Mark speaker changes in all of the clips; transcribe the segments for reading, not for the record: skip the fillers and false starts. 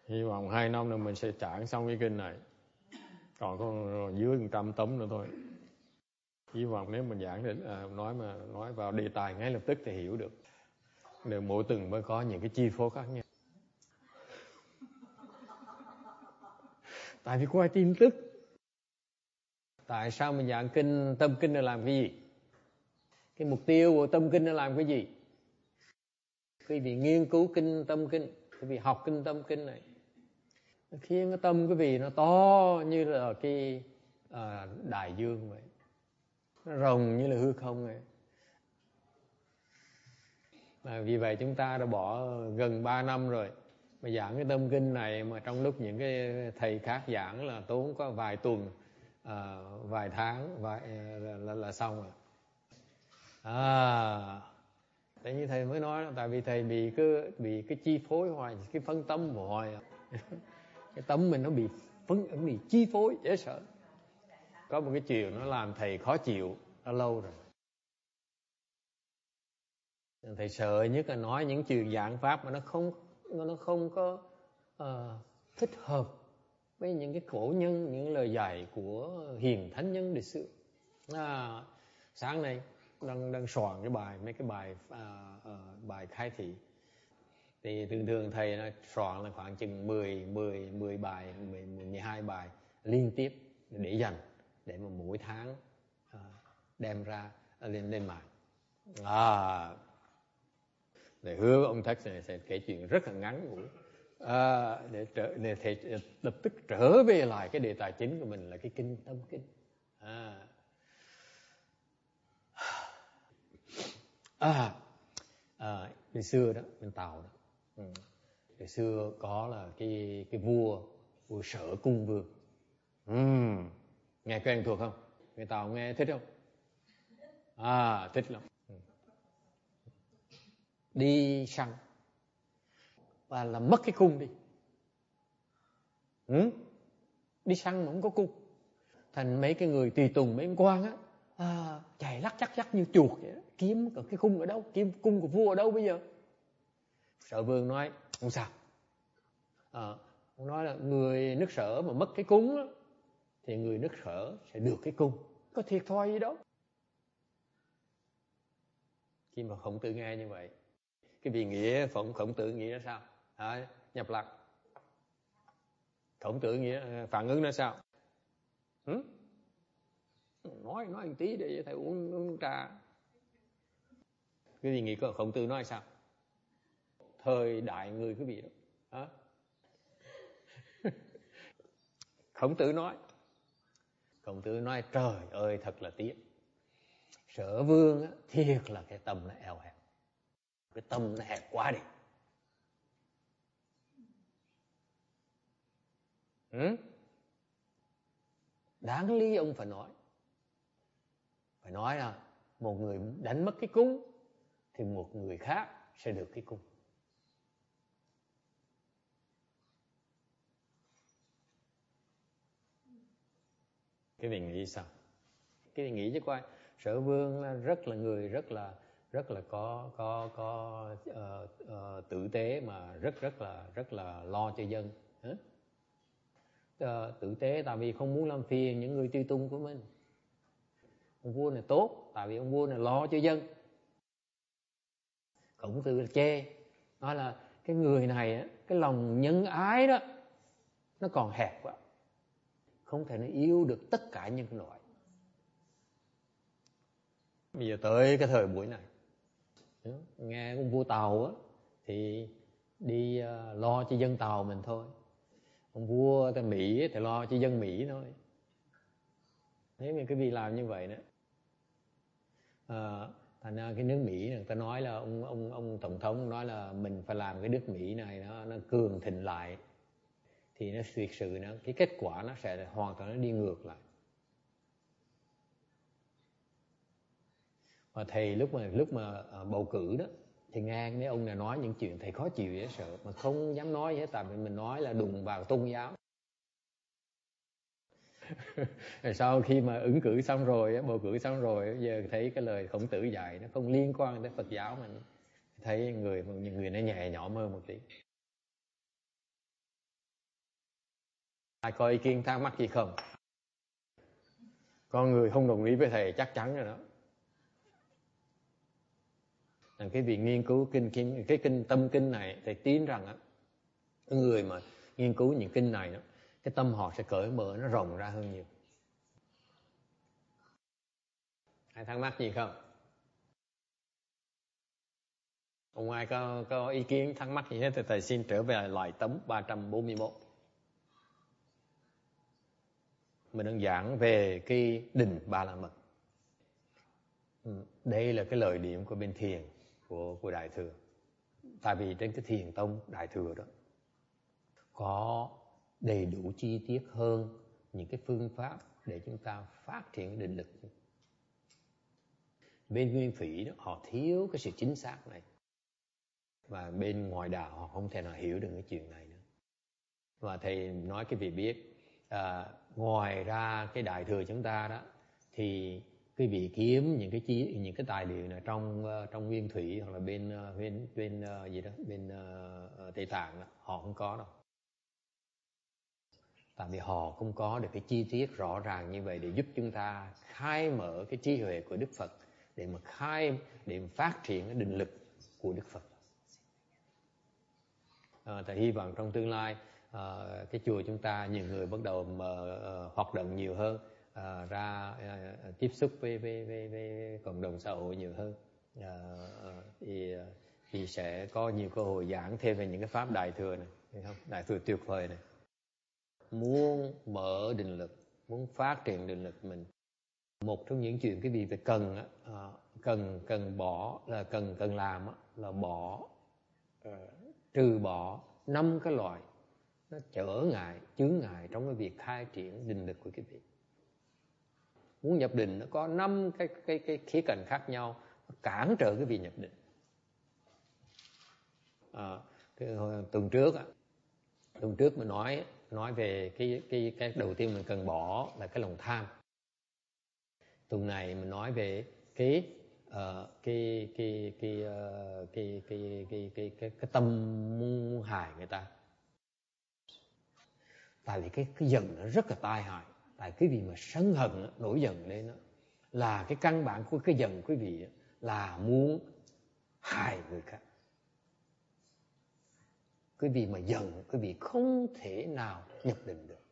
Speaker 1: Hy vọng 2 năm nữa mình sẽ giảng xong cái kinh này. Còn có dưới 100 tấm nữa thôi. Hy vọng nếu mình giảng đến nói vào đề tài ngay lập tức thì hiểu được. Để mỗi tuần mới có những cái chi phối khác nhau. Tại vì quay tin tức. Tại sao mình giảng kinh, tâm kinh là làm cái gì? Cái mục tiêu của tâm kinh là làm cái gì? Quý vị nghiên cứu kinh tâm kinh, quý vị học kinh tâm kinh này, khiến cái tâm quý vị nó to như là cái đại dương vậy, nó rộng như là hư không vậy. Vì vậy chúng ta đã bỏ gần 3 năm rồi mà giảng cái tâm kinh này, mà trong lúc những cái thầy khác giảng là tốn có vài tuần, vài tháng, là xong rồi. Tại như thầy mới nói, tại vì thầy bị cái chi phối hoài, cái phân tâm hoài. Cái tâm mình nó bị chi phối dễ sợ. Có một cái chuyện nó làm thầy khó chịu đã lâu rồi. Thầy sợ nhất là nói những chuyện giảng pháp mà nó không có thích hợp với những cái cổ nhân, những lời dạy của hiền thánh nhân lịch sử. Sáng nay đang soạn mấy cái bài khai thị. Thì thường thầy nó soạn là khoảng chừng 10 bài, 12 bài liên tiếp để dành, để mà mỗi tháng đem ra lên mạng. Để hứa ông Thách sẽ kể chuyện rất là ngắn ngủi, để thầy lập tức trở về lại cái đề tài chính của mình là cái kinh tâm kinh. Ngày xưa đó, bên Tàu đó, ngày xưa có là cái vua Sở Cung Vương. Nghe quen thuộc không? Người Tàu nghe thích không? Thích lắm. Đi săn và làm mất cái cung đi. Đi săn mà không có cung, thành mấy cái người tùy tùng, mấy ông quan á, chạy lắc chắc như chuột vậy đó. Kiếm cái cung ở đâu, kiếm cung của vua ở đâu bây giờ? Sở Vương nói không sao. Ông nói là người nước Sở mà mất cái cung á, thì người nước Sở sẽ được cái cung, có thiệt thòi gì đâu. Khi mà Khổng Tử nghe như vậy, cái vị nghĩa Khổng Tử nghĩ ra sao? Nhập lạc. Khổng Tử nghĩa phản ứng ra sao? Nói một tí để thầy uống trà. Cái vị nghĩ của Khổng Tử nói sao? Thời đại người quý vị đó. Khổng Tử nói trời ơi thật là tiếc. Sở Vương á, thiệt là cái tâm nó eo hẹp. Cái tâm nó hẹp quá đi. Đáng lý ông phải nói là một người đánh mất cái cung thì một người khác sẽ được cái cung. Cái vị nghĩ sao? Cái vị nghĩ chứ coi, Sở Vương là người rất là có tử tế, mà rất là lo cho dân. Tử tế tại vì không muốn làm phiền những người tùy tùng của mình. Ông vua này tốt tại vì ông vua này lo cho dân. Khổng Tử chê, nói là cái người này á, cái lòng nhân ái đó nó còn hẹp quá, không thể nó yêu được tất cả nhân loại. Bây giờ tới cái thời buổi này, nghe ông vua Tàu á thì đi lo cho dân Tàu mình thôi. Ông vua tại Mỹ thì lo cho dân Mỹ thôi. Nếu như cái vị làm như vậy đó, thành ra cái nước Mỹ người ta nói là ông tổng thống nói là mình phải làm cái nước Mỹ này nó cường thịnh lại, thì nó thực sự cái kết quả nó sẽ hoàn toàn nó đi ngược lại. Và thầy lúc mà bầu cử đó thì nghe mấy ông này nói những chuyện thầy khó chịu dễ sợ, mà không dám nói gì hết, tại vì mình nói là đụng vào tôn giáo. Sau khi mà ứng cử xong rồi, bầu cử xong rồi, giờ thấy cái lời Khổng Tử dạy nó không liên quan tới Phật giáo, mình thấy những người nó nhẹ nhõm hơn một tí. Ai có ý kiến thắc mắc gì không? Con người không đồng ý với thầy chắc chắn rồi đó. Cái việc nghiên cứu cái kinh tâm kinh này, thầy tin rằng á, người mà nghiên cứu những kinh này đó, cái tâm họ sẽ cởi mở, nó rộng ra hơn nhiều. Ai thắc mắc gì không? Không ai có ý kiến thắc mắc gì hết thì thầy xin trở về lại tấm 341. Mình đang giảng về cái định Ba La Mật. Đây là cái lời điểm của bên thiền của Đại Thừa. Tại vì trên cái thiền tông Đại Thừa đó có đầy đủ chi tiết hơn những cái phương pháp để chúng ta phát triển định lực. Bên Nguyên Thủy đó, họ thiếu cái sự chính xác này. Và bên Ngoại Đạo họ không thể nào hiểu được cái chuyện này nữa. Và thầy nói cái vị biết, ngoài ra cái Đại Thừa chúng ta đó, thì quý vị kiếm những cái tài liệu này trong Nguyên Thủy hoặc là bên gì đó, bên Tây Tạng đó, họ không có đâu. Tại vì họ không có được cái chi tiết rõ ràng như vậy để giúp chúng ta khai mở cái trí huệ của Đức Phật, để mà phát triển cái định lực của Đức Phật. Thầy hy vọng trong tương lai cái chùa chúng ta nhiều người bắt đầu hoạt động nhiều hơn, tiếp xúc với cộng đồng xã hội nhiều hơn, thì sẽ có nhiều cơ hội giảng thêm về những cái pháp Đại Thừa này, thấy không? Đại Thừa tuyệt vời này. Muốn mở định lực, muốn phát triển định lực mình, một trong những chuyện cái gì phải cần bỏ là cần làm là trừ bỏ 5 cái loại nó chướng ngại trong cái việc khai triển định lực của quý vị. Muốn nhập định nó có 5 cái khía cạnh khác nhau cản trở cái việc nhập định. Tuần trước mình nói về cái đầu tiên mình cần bỏ là cái lòng tham. Tuần này mình nói về cái tâm muốn hại người ta. Tại vì cái giận nó rất là tai hại. Tại cái gì mà sân hận nổi giận lên đó, là cái căn bản của cái giận quý vị là muốn hại người khác. Quý vị mà giận, quý vị không thể nào nhập định được.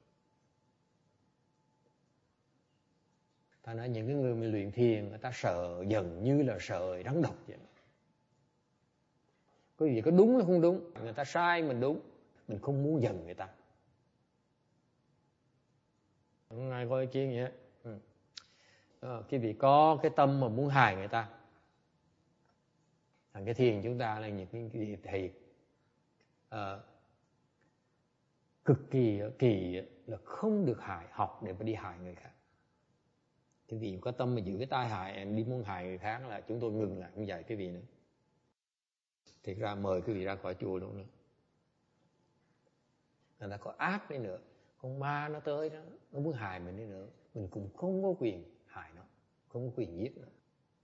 Speaker 1: Ta nói những cái người mà luyện thiền, người ta sợ giận như là sợ rắn độc vậy. Quý vị có đúng hay không đúng, người ta sai mình đúng, mình không muốn giận người ta. Không ai có ý kiến gì hết. Quý vị có cái tâm mà muốn hại người ta. Cái thiền chúng ta là những cái gì thầy cực kỳ là không được học để mà đi hại người khác. Quý vị có tâm mà giữ cái tai hại, em đi muốn hại người khác là chúng tôi ngừng lại không dạy quý vị nữa. Thì ra mời quý vị ra khỏi chùa luôn nữa. Người ta có ác đấy nữa, con ma nó tới đó, nó muốn hại mình đi nữa, mình cũng không có quyền hại nó, không có quyền giết nó.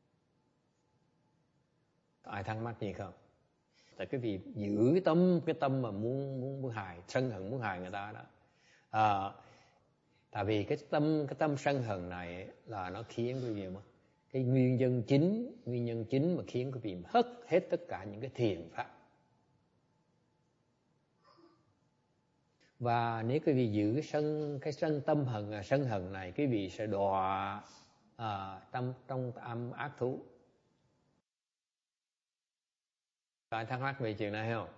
Speaker 1: Ai thắc mắc gì không? Tại quý vị giữ cái tâm mà muốn hại, sân hận muốn hại người ta đó. Tại vì cái tâm sân hận này là nó khiến quý vị mà cái nguyên nhân chính mà khiến quý vị hất hết tất cả những cái thiền pháp. Và nếu quý vị giữ cái sân hận này, quý vị sẽ đọa trong âm ác thú. Có ai thắc mắc về chuyện này không?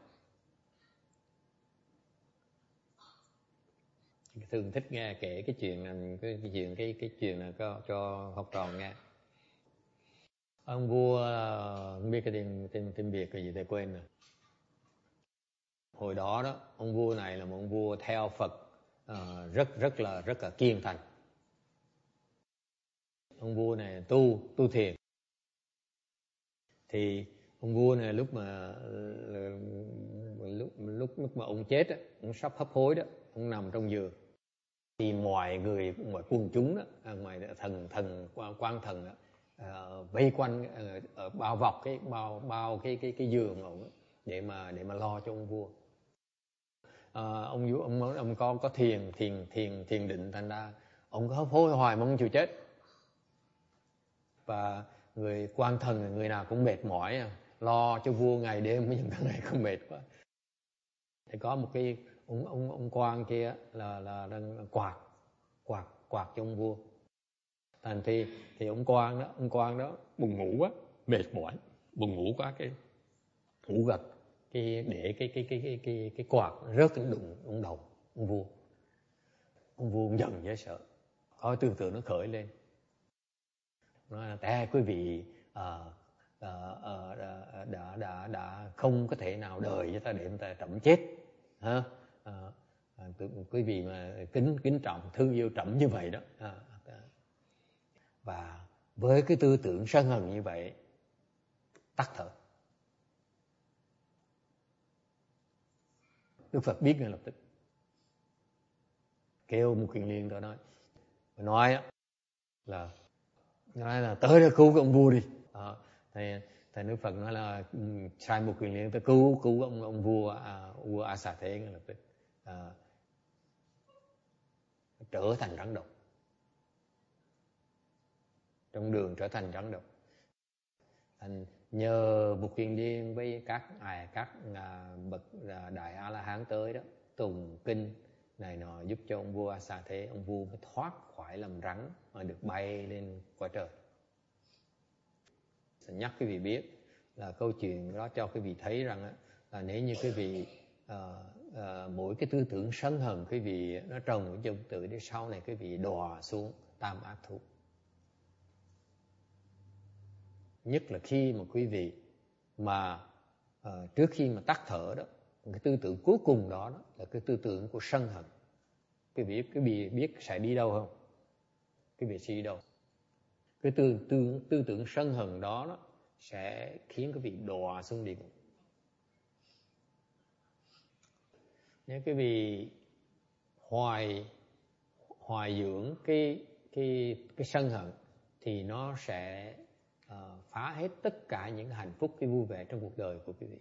Speaker 1: Thường thích nghe kể cái chuyện này, cái chuyện này cho học trò nghe. Ông vua không biết cái tên Việt cái gì thầy quên rồi. Hồi đó ông vua này là một ông vua theo Phật rất là kiên thành. Ông vua này tu thiền. Thì ông vua này lúc mà ông chết á, ông sắp hấp hối đó, ông nằm trong giường. Thì mọi quần chúng đó, ngoài quan thần đó, vây quanh bao bọc cái giường ông để mà lo cho ông vua. ông có thiền định, thành ra ông có hối hoài mà ông chịu chết. Và người quan thần người nào cũng mệt mỏi, lo cho vua ngày đêm, những thằng này cũng mệt quá. Thì có một cái ông quan kia là đang quạt cho ông vua. Thành thì ông quan đó buồn ngủ quá, mệt mỏi, buồn ngủ quá, cái ngủ gật, cái để cái quạt rớt đụng ông đầu ông vua. Ông vua giận dễ sợ, có tư tưởng nó khởi lên, nói là quý vị đã không có thể nào đời cho ta để ta trẫm chết ha. Quý vị mà kính trọng thương yêu trẫm như vậy đó. Và với cái tư tưởng sân hận như vậy, tắt thở. Đức Phật biết ngay lập tức, kêu Một Kiền Liên đó nói là tới đây cứu cái ông vua đi. Thầy Đức Phật nói là sai Một Kiền Liên tới cứu ông vua A Xà Thế ngay lập tức, trở thành rắn độc, trong đường trở thành rắn độc. Thành nhờ Một Kiền Liên với các bậc đại A La Hán tới đó tùng kinh này nọ giúp cho ông vua A Xà Thế, ông vua mới thoát khỏi làm rắn mà được bay lên cõi trời. Sẽ nhắc quý vị biết là câu chuyện đó cho quý vị thấy rằng là nếu như quý vị mỗi cái tư tưởng sân hận quý vị nó trồng trong tự để sau này quý vị đọa xuống tam ác thú. Nhất là khi mà quý vị mà trước khi mà tắt thở đó, cái tư tưởng cuối cùng đó là cái tư tưởng của sân hận. Quý vị biết sẽ đi đâu không? Quý vị sẽ đi đâu? Cái tư tưởng sân hận đó sẽ khiến quý vị đọa xuống địa ngục. Nếu quý vị hoài dưỡng cái sân hận thì nó sẽ phá hết tất cả những hạnh phúc, cái vui vẻ trong cuộc đời của quý vị.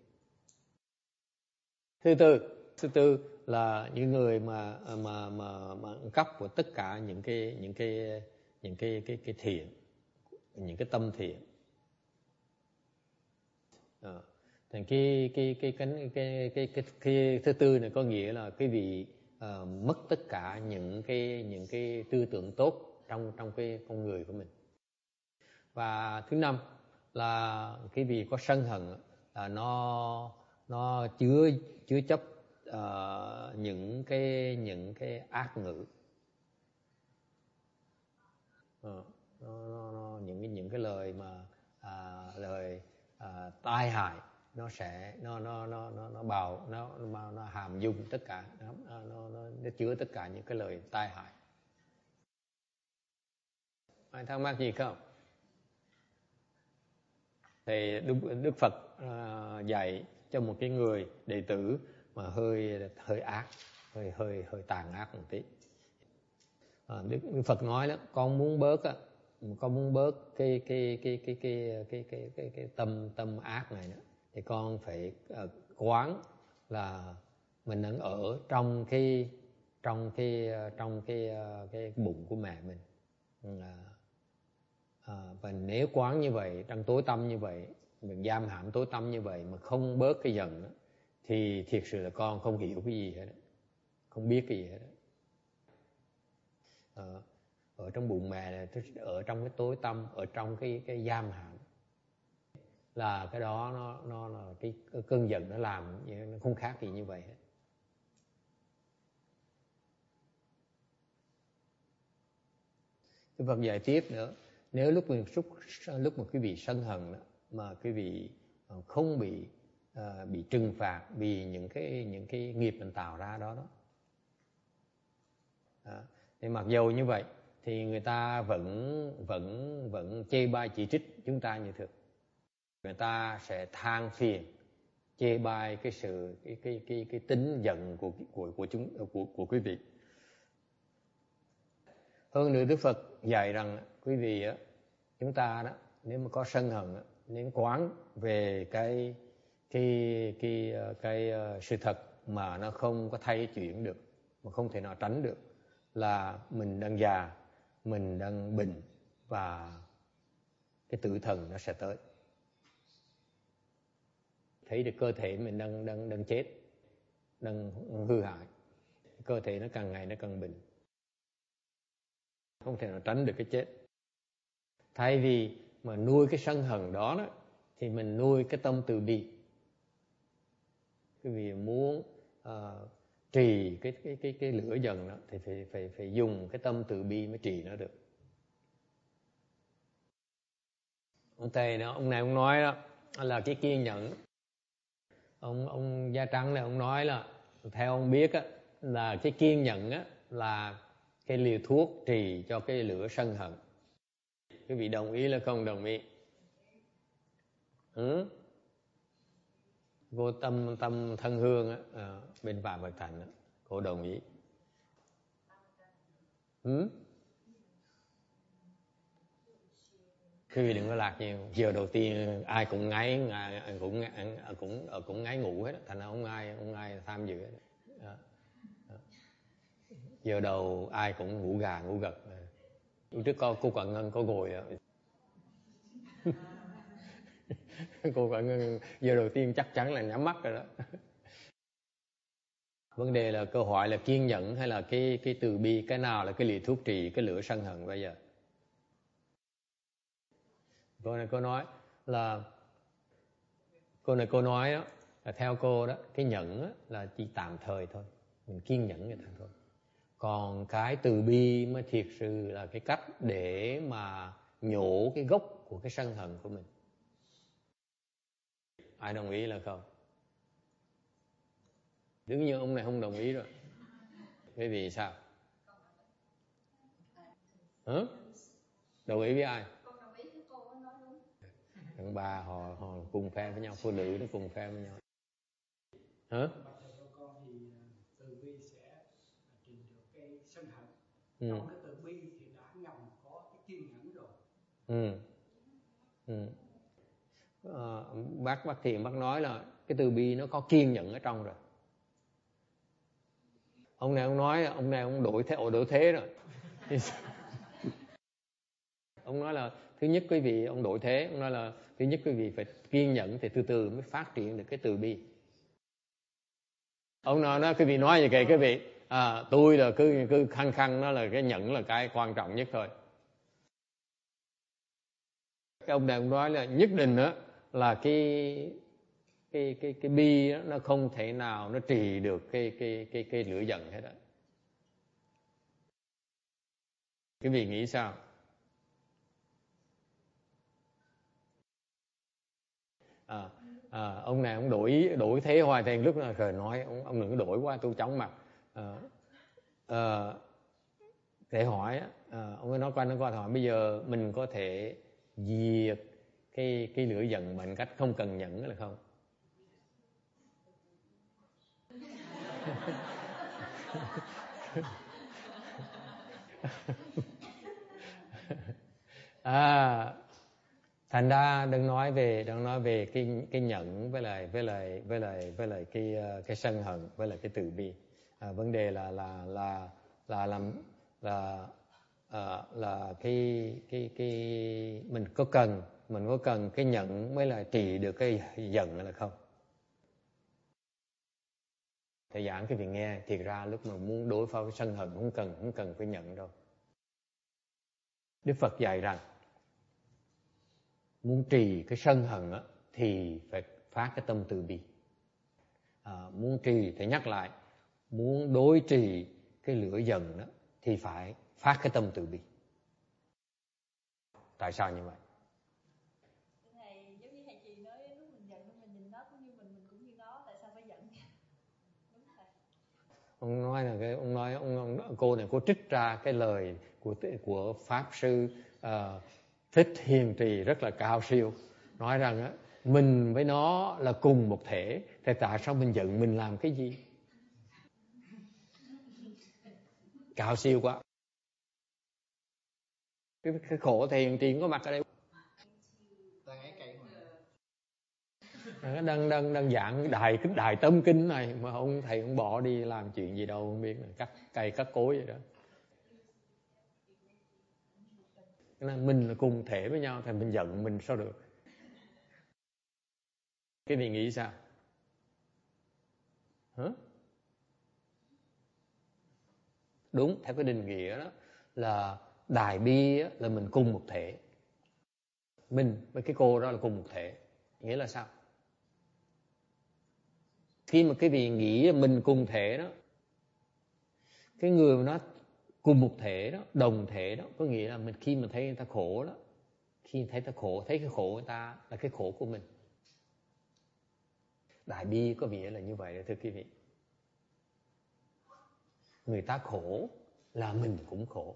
Speaker 1: Thứ tư là những người mà cấp của tất cả những cái thiện, những cái tâm thiện. Thành cái thứ tư này có nghĩa là quý vị mất tất cả những cái tư tưởng tốt trong cái con người của mình. Và thứ năm là quý vị có sân hận là nó chứa chấp những cái ác ngữ, những cái lời mà tai hại, nó sẽ nó hàm dung tất cả, nó chứa tất cả những cái lời tai hại. Ai thắc mắc gì không? Thì Đức Phật dạy cho một cái người đệ tử mà hơi ác, hơi tàn ác một tí. Đức Phật nói đó, con muốn bớt cái tâm ác này đó, thì con phải quán là mình đang ở trong cái bụng của mẹ mình. Và nếu quán như vậy, trong tối tăm như vậy, mình giam hãm tối tăm như vậy mà không bớt cái giận đó, thì thiệt sự là con không hiểu cái gì hết đó, không biết cái gì hết đó. Ở trong bụng mẹ này, ở trong cái tối tăm, ở trong cái giam hãm, là cái đó nó là cái cơn giận nó làm, nó không khác gì như vậy hết. Đức Phật dạy tiếp nữa, nếu lúc mà quý vị sân hận đó, mà quý vị không bị trừng phạt vì những cái nghiệp mình tạo ra đó. Thì mặc dù như vậy thì người ta vẫn chê bai chỉ trích chúng ta như thường. Người ta sẽ than phiền, chê bai cái tính giận của quý vị. Hơn nữa Đức Phật dạy rằng quý vị á, chúng ta đó, nếu mà có sân hận á, nên quán về cái sự thật mà nó không có thay chuyển được, mà không thể nào tránh được, là mình đang già, mình đang bệnh, và cái tử thần nó sẽ tới. Thấy được cơ thể mình đang chết, đang hư hại, cơ thể nó càng ngày nó càng bệnh, không thể nào tránh được cái chết. Thay vì mà nuôi cái sân hận đó, thì mình nuôi cái tâm từ bi. Cái vì muốn trì cái lửa giận đó thì phải dùng cái tâm từ bi mới trì nó được. Ông thầy đó, ông này ông nói đó là cái kiên nhẫn. Ông da trắng này ông nói là theo ông biết á, là cái kiên nhẫn á là cái liều thuốc trì cho cái lửa sân hận. Quý vị đồng ý là không đồng ý? Cô Tâm Thân Hương á, bên Phạm Bạch Thành á, cô đồng ý. Quý vị đừng có lạc nhiều. Giờ đầu tiên ai cũng cũng ngáy ngủ hết, thành ra không ai tham dự hết. Giờ đầu ai cũng ngủ gà ngủ gật. Trước cô Quảng Ngân có ngồi ạ. Cô Quảng Ngân giờ đầu tiên chắc chắn là nhắm mắt rồi đó. Vấn đề là câu hỏi là kiên nhẫn hay là cái từ bi, cái nào là cái liều thuốc trị cái lửa sân hận bây giờ? Cô này cô nói là đó là theo cô đó, cái nhẫn đó là chỉ tạm thời thôi, mình kiên nhẫn vậy thôi. Còn cái từ bi mới thiệt sự là cái cách để mà nhổ cái gốc của cái sân hận của mình. Ai đồng ý là không? Đương nhiên ông này không đồng ý rồi. Bởi vì sao? Hả? Đồng ý với ai? Thằng bà họ cùng phe với nhau, phụ nữ nó cùng phe với nhau. Hả?
Speaker 2: Con thì từ bi sẽ trị được cái sân hận. Trong cái từ bi thì đã ngầm có cái kiên nhẫn rồi.
Speaker 1: Bác Thiện bác nói là cái từ bi nó có kiên nhẫn ở trong rồi. Ông này ông đổi thế rồi. Ông nói là thứ nhất quý vị, ông đổi thế, ông nói là thứ nhất quý vị phải kiên nhẫn thì từ từ mới phát triển được cái từ bi. Ông nói quý vị nói như vậy, quý vị tôi là cứ khăng nó là cái nhẫn là cái quan trọng nhất thôi. Cái ông này ông nói là nhất định đó là cái bi đó, nó không thể nào nó trì được cái lửa giận hết á. Quý vị nghĩ sao? Ông này ông đổi thế hoài, thì lúc nào trời nói ông đừng có đổi quá tôi chóng mặt. Để hỏi ông ấy nói qua hỏi bây giờ mình có thể diệt cái lửa giận bằng cách không cần nhẫn là không? Thành ra đừng nói về cái nhẫn với lại cái sân hận với lại cái từ bi. Vấn đề là cái mình có cần cái nhẫn mới là trị được cái giận là không? Thầy giảng cái việc nghe, thiệt ra lúc mà muốn đối phó với sân hận không cần phải nhận đâu. Đức Phật dạy rằng muốn trì cái sân hận thì phải phát cái tâm từ bi. Muốn trì thì nhắc lại, muốn đối trì cái lửa giận đó thì phải phát cái tâm từ bi. Tại sao như vậy?
Speaker 3: Thầy giống như thầy Trì nói, lúc mình giận mình nhìn nó cũng như mình cũng như nó, tại sao phải giận? Đúng thầy.
Speaker 1: Ông nói là cô này cô trích ra cái lời của pháp sư Thích Hiền Trì rất là cao siêu, nói rằng mình với nó là cùng một thể, thì tại sao mình giận mình làm cái gì? Cao siêu quá. Cái khổ thì Hiền Trì có mặt ở đây. Đang giảng đài tâm kinh này mà thầy bỏ đi làm chuyện gì đâu không biết, cắt cây cắt cối vậy đó. Nên mình là cùng thể với nhau, thì mình giận mình sao được? Cái vị nghĩ sao? Hả? Đúng, theo cái định nghĩa đó là đại bi là mình cùng một thể. Mình với cái cô đó là cùng một thể. Nghĩa là sao? Khi mà cái vị nghĩ mình cùng thể đó, cái người mà nó cùng một thể đó, đồng thể đó, có nghĩa là mình khi mà thấy người ta khổ đó, khi thấy ta khổ, thấy cái khổ người ta là cái khổ của mình. Đại bi có nghĩa là như vậy đó thưa quý vị. Người ta khổ là mình cũng khổ.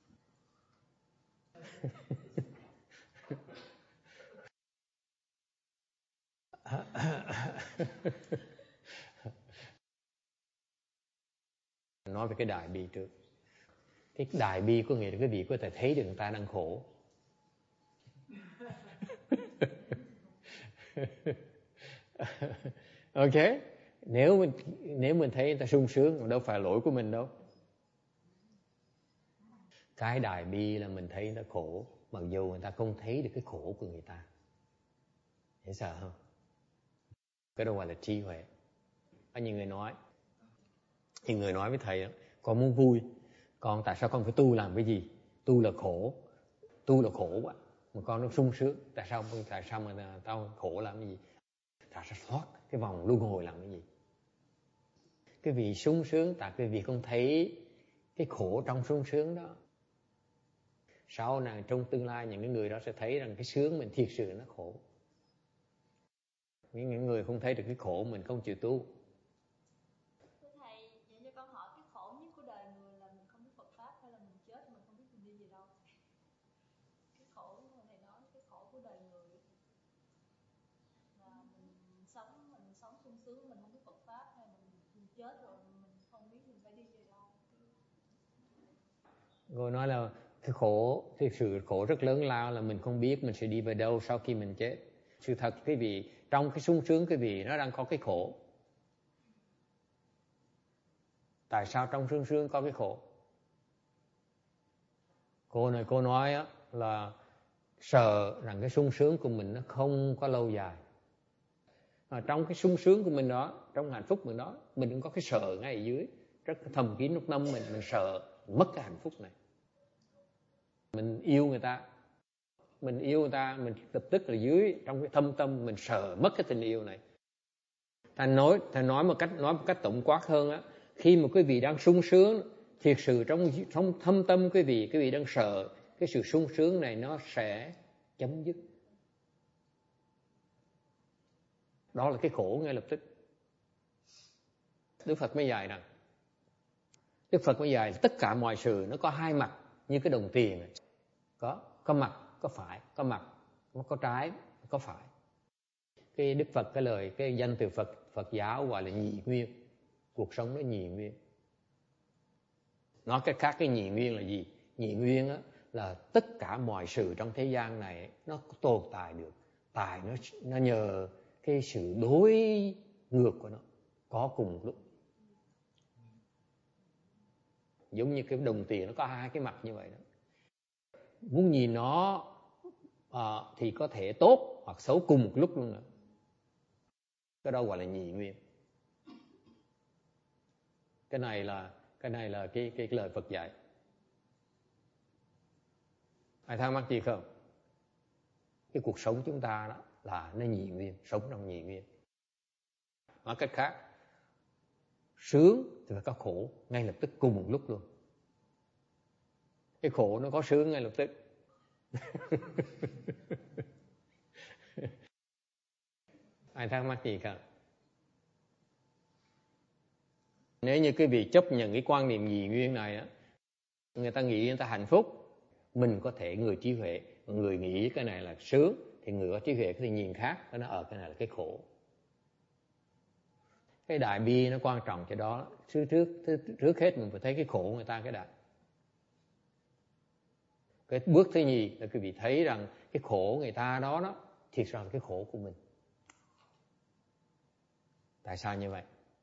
Speaker 1: Nói về cái đại bi trước. Cái đại bi có nghĩa là cái vị có thể thấy được người ta đang khổ. Ok, nếu mình thấy người ta sung sướng mà đâu phải lỗi của mình đâu. Cái đại bi là mình thấy người ta khổ, mặc dù người ta không thấy được cái khổ của người ta. Hiểu sao không? Cái đó gọi là trí huệ. Có nhiều người nói với thầy đó, con muốn vui, con tại sao con phải tu làm cái gì? Tu là khổ quá. Mà con nó sung sướng, tại sao mà tao khổ làm cái gì? Tại sao thoát cái vòng luân hồi làm cái gì? Cái vị sung sướng tại cái vị không thấy cái khổ trong sung sướng đó. Sau này trong tương lai những cái người đó sẽ thấy rằng cái sướng mình thiệt sự nó khổ. Những người không thấy được cái khổ mình không chịu tu.
Speaker 3: Thưa thầy, vậy cho con hỏi cái khổ nhất của đời người là mình không biết Phật pháp hay là mình chết mình không biết mình đi về đâu? Cái khổ mà thầy nói, cái khổ của đời người là mình sống sung sướng mình không biết Phật pháp, hay mình chết rồi mình không biết mình phải đi về đâu?
Speaker 1: Cô nói là cái khổ, cái sự khổ rất lớn lao là mình không biết mình sẽ đi về đâu sau khi mình chết. Sự thật cái vị trong cái sung sướng cái vị nó đang có cái khổ. Tại sao trong sung sướng có cái khổ? Cô nói á, là sợ rằng cái sung sướng của mình nó không có lâu dài. Trong cái sung sướng của mình đó, trong hạnh phúc mình đó, mình cũng có cái sợ ngay ở dưới, rất thầm kín lúc tâm mình sợ mất cái hạnh phúc này. Mình yêu người ta, mình lập tức là dưới trong cái thâm tâm mình sợ mất cái tình yêu này. Thầy nói một cách tổng quát hơn á, khi mà quý vị đang sung sướng, thiệt sự trong thâm tâm quý vị đang sợ cái sự sung sướng này nó sẽ chấm dứt. Đó là cái khổ ngay lập tức. Đức Phật mới dạy tất cả mọi sự nó có hai mặt như cái đồng tiền này. Có mặt, có phải, có mặt, có trái, có phải. Cái Đức Phật cái danh từ Phật giáo gọi là nhị nguyên. Cuộc sống nó nhị nguyên. Nói cách khác cái nhị nguyên là gì? Nhị nguyên á, là tất cả mọi sự trong thế gian này nó tồn tại được. Tại nó nhờ cái sự đối ngược của nó có cùng một lúc. Giống như cái đồng tiền nó có hai cái mặt như vậy đó. Muốn nhìn nó thì có thể tốt hoặc xấu cùng một lúc luôn nữa. Cái đó gọi là nhị nguyên. Cái này là cái lời Phật dạy. Ai thắc mắc gì không? Cái cuộc sống chúng ta đó là nó nhị nguyên, sống trong nhị nguyên. Nói cách khác, sướng thì phải có khổ ngay lập tức cùng một lúc luôn. Cái khổ nó có sướng ngay lập tức. Ai thắc mắc gì không? Nếu như quý vị chấp nhận cái quan niệm nhị nguyên này á, người ta nghĩ người ta hạnh phúc, mình có thể người trí huệ, người nghĩ cái này là sướng thì người có trí huệ có thể nhìn khác, nó cái này là cái khổ. Cái đại bi nó quan trọng cho đó. Trước hết mình phải thấy cái khổ người ta cái đã. Cái bước thứ nhì là quý vị thấy rằng cái khổ người ta đó thiệt ra là cái khổ của mình. Tại sao như vậy?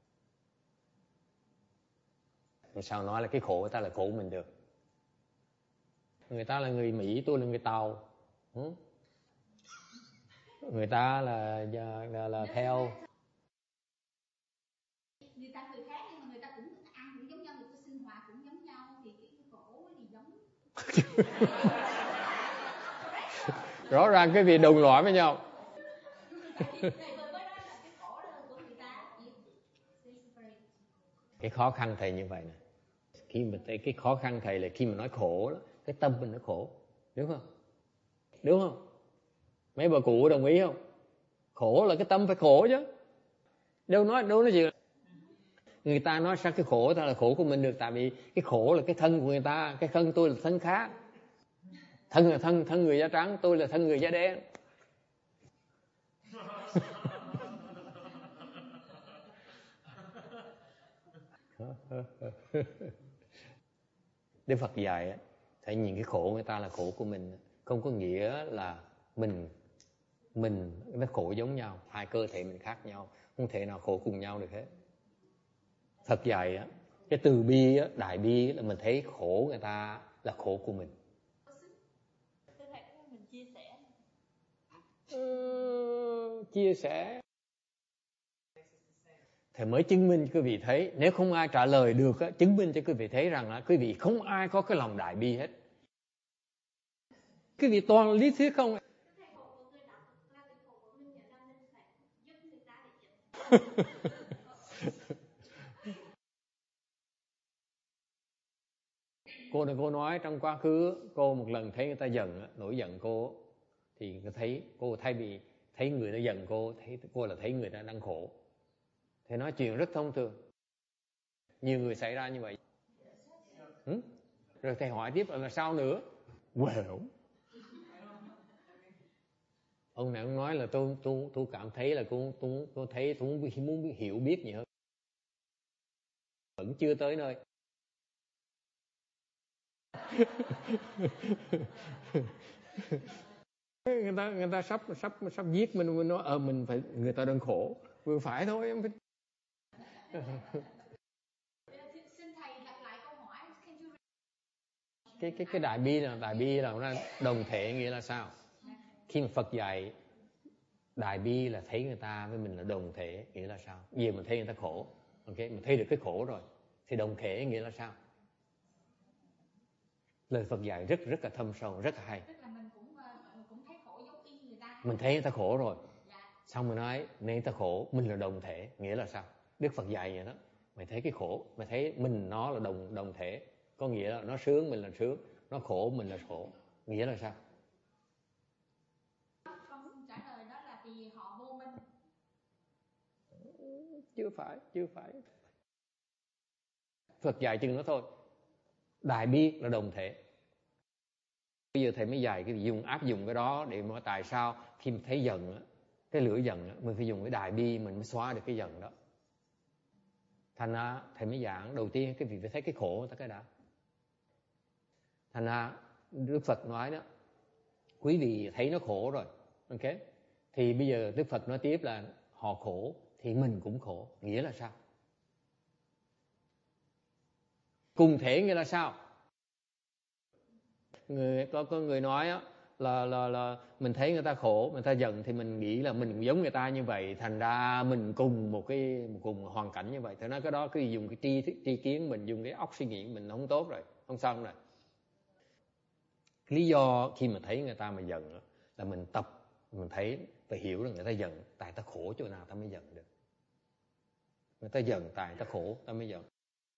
Speaker 1: Sao nói là cái khổ của ta là khổ của mình được? Người ta là người Mỹ, tôi là người Tàu. Người ta là theo.
Speaker 3: Người ta người khác nhưng mà người ta cũng ăn cũng giống nhau, người ta sinh hoạt cũng giống nhau, thì cái khổ thì giống.
Speaker 1: Rõ ràng cái việc đồng loại với nhau. Cái khó khăn thầy như vậy nè. Khi mà cái khó khăn thầy là khi mà nói khổ đó, cái tâm mình nó khổ, đúng không? Đúng không? Mấy bà cụ đồng ý không? Khổ là cái tâm phải khổ chứ. Đâu nói gì. Người ta nói sao cái khổ ta là khổ của mình được, tại vì cái khổ là cái thân của người ta, cái thân tôi là thân khác. Thân là thân người da trắng, tôi là thân người da đen. Đức Phật dạy á, thấy nhìn cái khổ người ta là khổ của mình, không có nghĩa là mình nó khổ giống nhau, hai cơ thể mình khác nhau, không thể nào khổ cùng nhau được hết. Phật dạy á, cái từ bi á, đại bi là mình thấy khổ người ta là khổ của mình. Chia sẻ Thầy mới chứng minh cho quý vị thấy, nếu không ai trả lời được á, chứng minh cho quý vị thấy rằng là quý vị không ai có cái lòng đại bi hết. Quý vị toàn lý thuyết không. Cô nói trong quá khứ cô một lần thấy người ta giận, nổi giận cô, thì cô thấy người ta giận cô, thấy cô là thấy người ta đang khổ. Thầy nói chuyện rất thông thường, nhiều người xảy ra như vậy. Rồi thầy hỏi tiếp là sao nữa? Well, ông này ông nói là tôi cảm thấy là tôi thấy tôi muốn hiểu biết nhiều hơn, vẫn chưa tới nơi. người ta sắp giết mình nói mình phải, người ta đang khổ, vừa phải thôi em phải.
Speaker 3: Xin thầy lặp lại câu hỏi.
Speaker 1: Cái đại bi là nó đồng thể, nghĩa là sao? Khi mà Phật dạy đại bi là thấy người ta với mình là đồng thể, nghĩa là sao? Vì mình thấy người ta khổ, ok, mình thấy được cái khổ rồi, thì đồng thể nghĩa là sao? Lời Phật dạy rất là thâm sâu, rất là hay.
Speaker 3: Tức là mình cũng thấy khổ giống y người ta.
Speaker 1: Mình thấy người ta khổ rồi, xong mình nói nên người ta khổ, mình là đồng thể, nghĩa là sao? Đức Phật dạy vậy đó. Mày thấy cái khổ, mày thấy mình nó là đồng thể, có nghĩa là nó sướng mình là sướng, nó khổ mình là khổ, nghĩa là sao?
Speaker 3: Con trả lời đó là vì họ vô minh.
Speaker 1: Chưa phải. Phật dạy chừng đó thôi. Đại bi là đồng thể. Bây giờ thầy mới dạy áp dụng cái đó để mà tại sao khi mình thấy giận, cái lửa giận, mình phải dùng cái đại bi mình mới xóa được cái giận đó. Thành ra thầy mới giảng đầu tiên cái việc phải thấy cái khổ của ta cái đã. Thành ra Đức Phật nói đó, quý vị thấy nó khổ rồi, ok, thì bây giờ Đức Phật nói tiếp là họ khổ thì mình cũng khổ, nghĩa là sao? Cùng thể nghĩa là sao? Có người nói á, là mình thấy người ta khổ, người ta giận thì mình nghĩ là mình cũng giống người ta như vậy, thành ra mình cùng cùng hoàn cảnh như vậy. Thế nói cái đó cứ dùng cái tri kiến mình, dùng cái óc suy nghĩ mình không tốt rồi, không xong rồi. Lý do khi mà thấy người ta mà giận là mình thấy phải hiểu là người ta giận tại ta khổ chỗ nào ta mới giận được. Người ta giận tại ta khổ ta mới giận.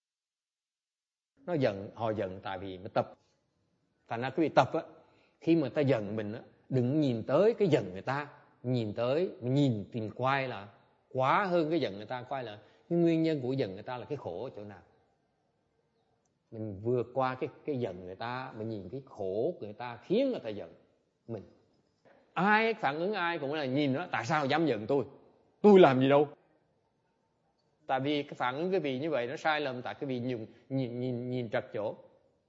Speaker 1: Họ giận tại vì mình tập. Thành ra cái việc tập á, khi mà ta giận mình á, đừng nhìn tới cái giận người ta, nhìn quay là quá hơn cái giận người ta, quay là cái nguyên nhân của giận người ta là cái khổ ở chỗ nào. Mình vượt qua cái giận người ta, mình nhìn cái khổ của người ta khiến người ta giận mình. Ai phản ứng ai cũng là nhìn nó, tại sao dám giận tôi làm gì đâu. Tại vì cái phản ứng cái vị như vậy nó sai lầm, tại cái vị nhìn trật chỗ.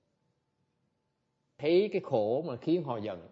Speaker 1: Thấy cái khổ mà khiến họ giận.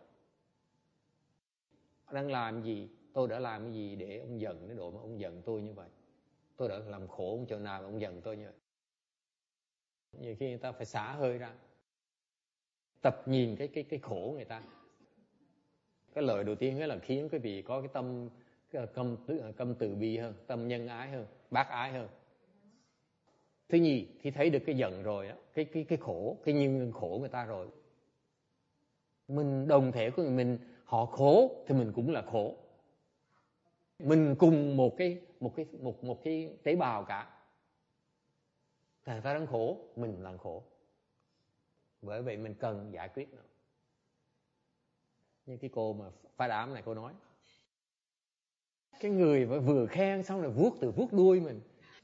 Speaker 1: Đang làm gì? Tôi đã làm cái gì để ông giận đến độ mà ông giận tôi như vậy? Tôi đã làm khổ ông chỗ nào mà ông giận tôi như vậy? Nhiều khi người ta phải xả hơi ra, tập nhìn cái khổ người ta. Cái lời đầu tiên là khiến quý vị có cái tâm căm từ bi hơn, tâm nhân ái hơn, bác ái hơn. Thứ nhì, khi thấy được cái giận rồi á, cái khổ, cái nhân khổ người ta rồi, mình đồng thể của mình, họ khổ thì mình cũng là khổ. Mình cùng một cái tế bào cả. Người ta đang khổ, mình là khổ. Bởi vậy mình cần giải quyết nó. Như cái cô mà phá đám này cô nói, cái người vừa khen xong rồi vuốt đuôi mình.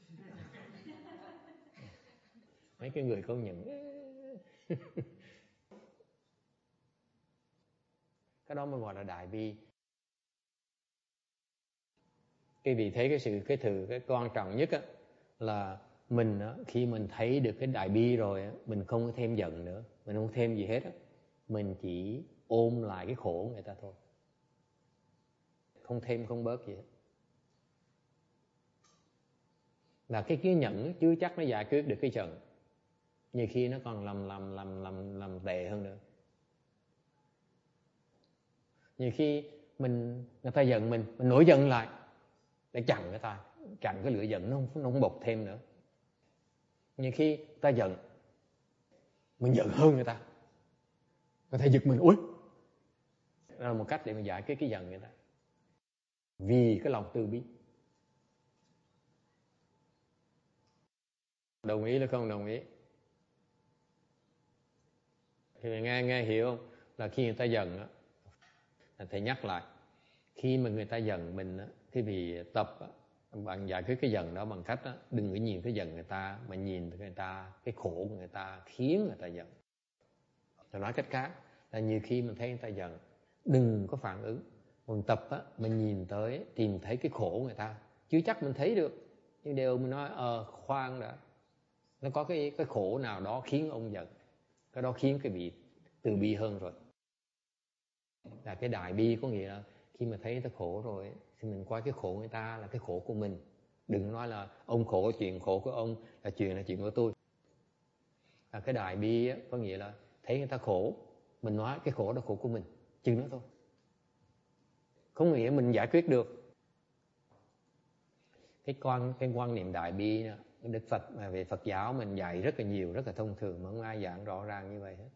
Speaker 1: Mấy cái người công nhận cái đó mới gọi là đại bi. Cái vị thấy cái quan trọng nhất á, là mình á, khi mình thấy được cái đại bi rồi á, mình không có thêm giận nữa, mình không thêm gì hết á, mình chỉ ôm lại cái khổ người ta thôi, không thêm không bớt gì hết. Là cái kiên nhẫn chưa chắc nó giải quyết được cái giận, nhiều khi nó còn làm tệ hơn nữa. Nhiều khi người ta giận mình nổi giận lại để chặn người ta, chặn cái lửa giận nó không bộc thêm nữa. Nhiều khi người ta giận, mình giận hơn người ta giật mình, ui, đó là một cách để mình giải quyết cái giận người ta, vì cái lòng từ bi. Đồng ý là không đồng ý? Thì nghe hiểu không? Là khi người ta giận á, thầy nhắc lại, khi mà người ta giận mình á, thì vì tập á, bạn giải quyết cái giận đó bằng cách á, đừng có nhìn cái giận người ta, mà nhìn người ta, cái khổ của người ta khiến người ta giận. Tôi nói cách khác là nhiều khi mình thấy người ta giận, đừng có phản ứng. Mình tập á, mình nhìn tới, tìm thấy cái khổ người ta, chưa chắc mình thấy được, nhưng đều mình nói khoan đã, nó có cái khổ nào đó khiến ông giận, cái đó khiến cái vị từ bi hơn rồi. Là cái đại bi có nghĩa là khi mà thấy người ta khổ rồi thì mình coi cái khổ người ta là cái khổ của mình. Đừng nói là ông khổ, chuyện khổ của ông là chuyện của tôi. Là cái đại bi á, có nghĩa là thấy người ta khổ, mình nói cái khổ đó khổ của mình, chừng đó thôi. Không nghĩa mình giải quyết được. Cái quan niệm đại bi đó, Đức Phật về Phật giáo mình dạy rất là nhiều, rất là thông thường, mà không ai giảng rõ ràng như vậy hết.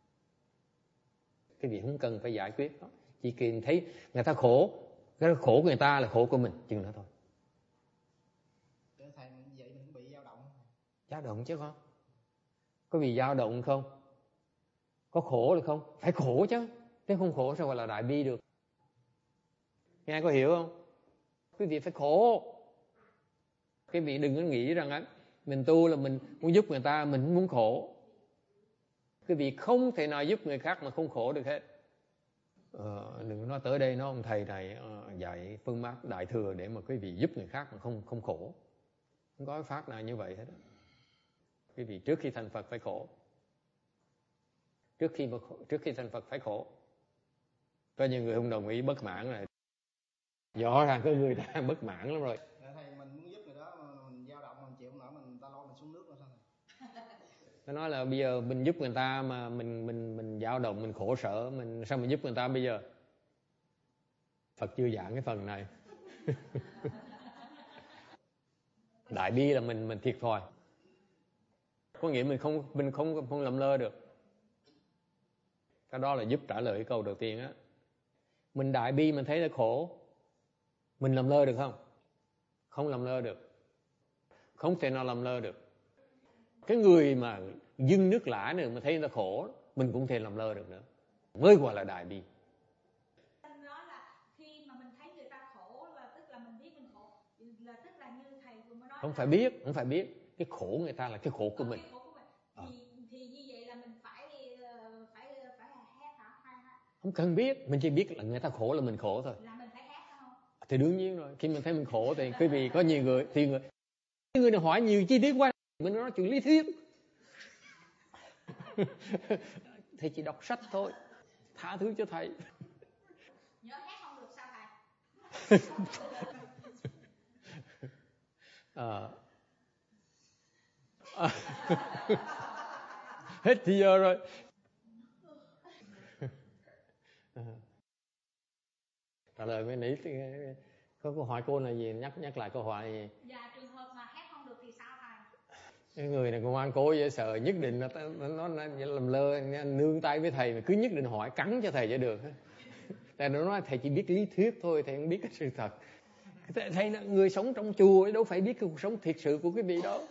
Speaker 1: Cái việc không cần phải giải quyết đó, chỉ cần thấy người ta khổ, cái khổ của người ta là khổ của mình, chừng đó thôi.
Speaker 4: Thầy vậy mình cũng bị dao động.
Speaker 1: Dao động chứ không? Có bị dao động không? Có khổ được không? Phải khổ chứ, nếu không khổ sao gọi là đại bi được? Nghe có hiểu không? Quý vị phải khổ. Quý vị đừng có nghĩ rằng á, mình tu là mình muốn giúp người ta, mình không muốn khổ. Quý vị không thể nào giúp người khác mà không khổ được hết. Đừng có nói tới đây nó ông thầy này dạy phương pháp đại thừa để mà quý vị giúp người khác mà không khổ. Không có pháp nào như vậy hết. Quý vị trước khi thành Phật phải khổ. Trước khi thành Phật phải khổ. Có nhiều người không đồng ý, bất mãn này. Rõ ràng có người ta bất mãn lắm rồi.
Speaker 4: Thầy mình muốn giúp người đó mà mình dao động, mình chịu không nổi, mình ta lôi mình xuống nước rồi sao thầy?
Speaker 1: Nó nói là bây giờ mình giúp người ta mà mình dao động, mình khổ sở, sao mình giúp người ta bây giờ? Phật chưa giảng cái phần này. Đại bi là mình thiệt thòi. Có nghĩa mình không làm lơ được. Cái đó là giúp trả lời cái câu đầu tiên á. Mình đại bi mình thấy là khổ, mình làm lơ được không? Không làm lơ được. Không thể nào làm lơ được. Cái người mà dưng nước lã nữa mà thấy người ta khổ, mình cũng thể làm lơ được nữa. Mới gọi là đại bi.
Speaker 3: Nói là khi mà mình thấy người ta khổ là tức là mình biết mình khổ, là tức là như thầy vừa mới nói.
Speaker 1: Không phải biết. Cái khổ người ta là cái khổ của mình.
Speaker 3: Cái khổ của mình. Thì như vậy là mình phải hét hả?
Speaker 1: Không cần biết, mình chỉ biết là người ta khổ là mình khổ thôi.
Speaker 3: Là mình phải hét phải không?
Speaker 1: Thì đương nhiên rồi, khi mình thấy mình khổ thì quý vị có nhiều người thì người nào hỏi nhiều chi tiết quá, mình nói chuyện lý thuyết. Thầy chỉ đọc sách thôi, tha thứ cho thầy.
Speaker 3: Nhớ hét không được sao thầy?
Speaker 1: Hết thì giờ rồi. Trả lời với Ní có câu hỏi cô là gì? Nhắc lại câu hỏi là gì?
Speaker 3: Dạ, trường hợp mà hét không được thì sao thầy?
Speaker 1: Cái người này còn ngoan cố dễ sợ, nhất định là nó làm lơ, nương tay với thầy mà cứ nhất định hỏi cắn cho thầy cho được. Thầy nó nói thầy chỉ biết lý thuyết thôi, thầy không biết cái sự thật. Thầy là người sống trong chùa đâu phải biết cuộc sống thiệt sự của cái vị đó.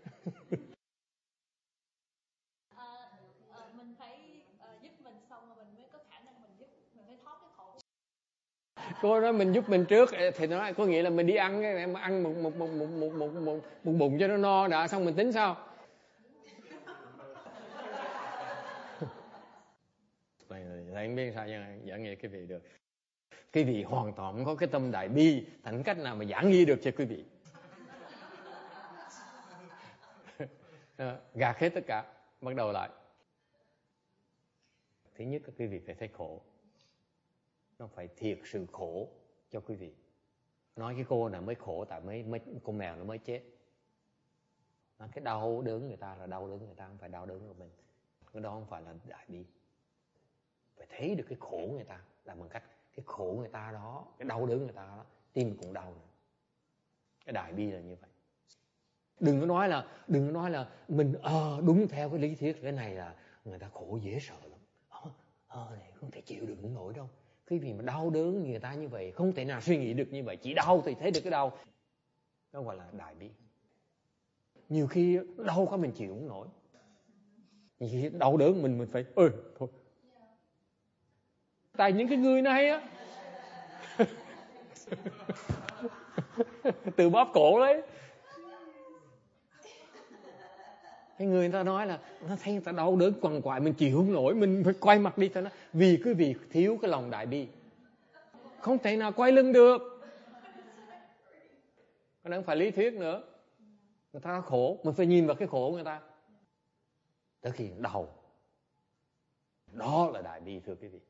Speaker 3: Mình phải giúp mình xong rồi mình mới có khả năng mình giúp, mình phải thoát cái khổ.
Speaker 1: Cô nói mình giúp mình trước thì nó nói có nghĩa là mình đi ăn cái ăn một bụng cho nó no đã xong mình tính sao? Thầy không biết sao giảng nghĩa cái vị được. Cái vị hoàn toàn không có cái tâm đại bi, thành cách nào mà giảng nghĩa được cho quý vị. Gạt hết tất cả, bắt đầu lại. Thứ nhất là quý vị phải thấy khổ. Nó phải thiệt sự khổ cho quý vị. Nói cái cô nào mới khổ tại mấy con mèo nó mới chết. Nói cái đau đớn người ta là đau đớn người ta, không phải đau đớn của mình. Cái đó không phải là đại bi. Phải thấy được cái khổ người ta là bằng cách cái khổ người ta đó, cái đau đớn người ta đó, tim cũng đau nữa. Cái đại bi là như vậy. Đừng có nói là mình đúng theo cái lý thuyết cái này là người ta khổ dễ sợ lắm. Này không thể chịu được nổi đâu. Cái gì mà đau đớn người ta như vậy không thể nào suy nghĩ được như vậy, chỉ đau thì thấy được cái đau. Đó gọi là đại bi. Nhiều khi đau quá mình chịu không nổi. Nhiều khi đau đớn mình phải thôi. Tại những cái người này á từ bóp cổ đấy. Cái người ta nói là nó thấy người ta đau đớn quằn quại mình chịu không nổi, mình phải quay mặt đi cho nó. Vì cái việc thiếu cái lòng đại bi, không thể nào quay lưng được. Nó không phải lý thuyết nữa. Người ta khổ, mình phải nhìn vào cái khổ của người ta. Tới khi đau, đó là đại bi thưa quý vị.